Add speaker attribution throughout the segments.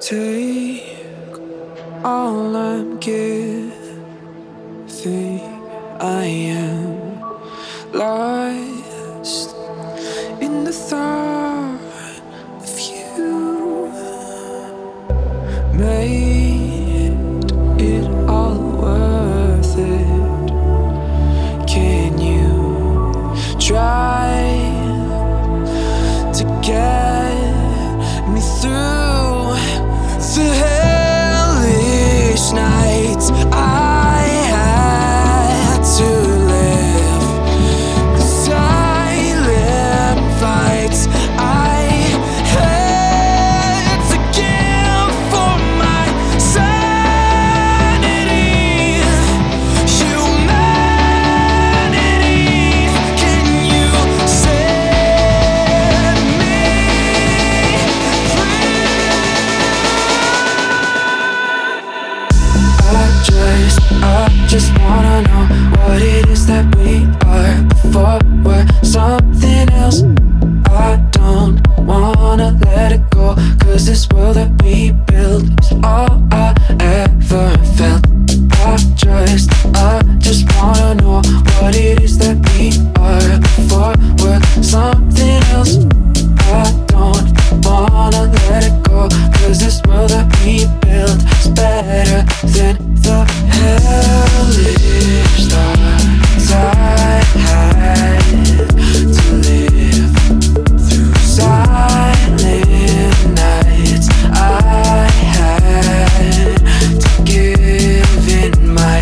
Speaker 1: Take all I'm giving. I am lost in the thought of you. Made it all worth it. Can you try to get me through the hellish nights I had to live, the silent fights I had to give for my sanity, humanity. Can you set me free? I just wanna know what it is that we are before we're something else. I don't wanna let it go, 'cause this world that we built is all I ever felt. I just wanna know what it is that we are before we're something else. I don't wanna let it go, 'cause this world that we built is better than the hellish thoughts I had to live through, silent nights I had to give in my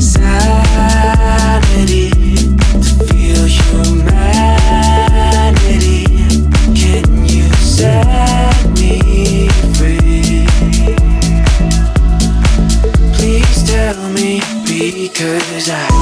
Speaker 1: sanity to feel humanity. Can you set me free? Please tell me, because I